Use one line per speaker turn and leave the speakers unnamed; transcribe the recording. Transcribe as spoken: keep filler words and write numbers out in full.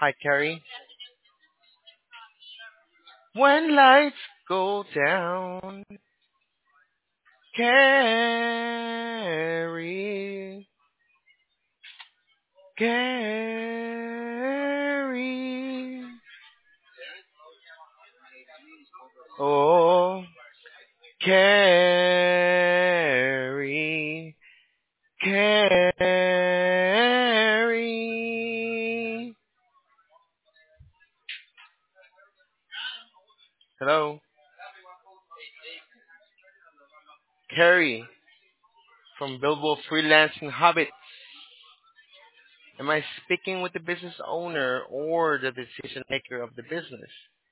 Hi, Carrie. When lights go down, Carrie, Carrie. Oh, Carrie, Carrie. Hello, Carrie from Billboard Freelancing Hobbit. Am I speaking with the business owner or the decision maker of the business?